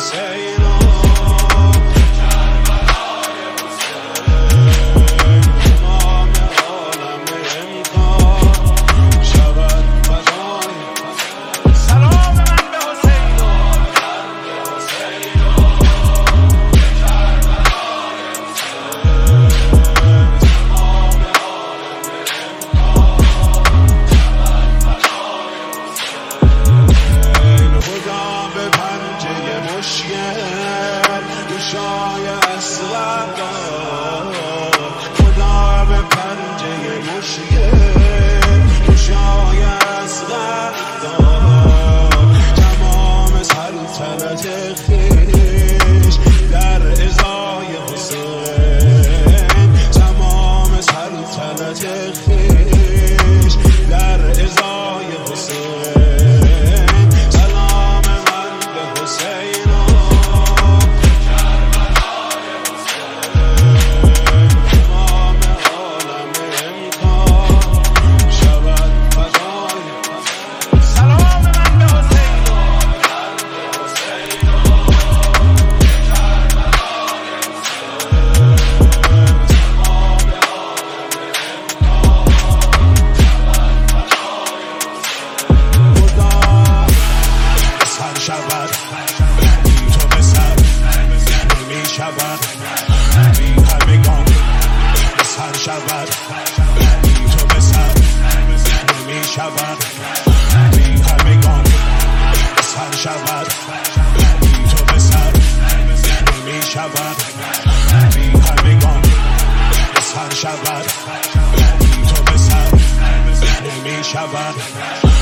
گوشای اسلام خدا به پنجه مشکل گوشای اسلام تمام سلطنت خویش در ازای حسین تمام سلطنت خویش در ازای حسین سلام من به حسین شود بی تو به سر نمی شود بی همگان سر شود بی تو به سر نمی شود بی همگان سر شود بی تو به سر نمی شود بی همگان سر شود بی تو به سر نمی شود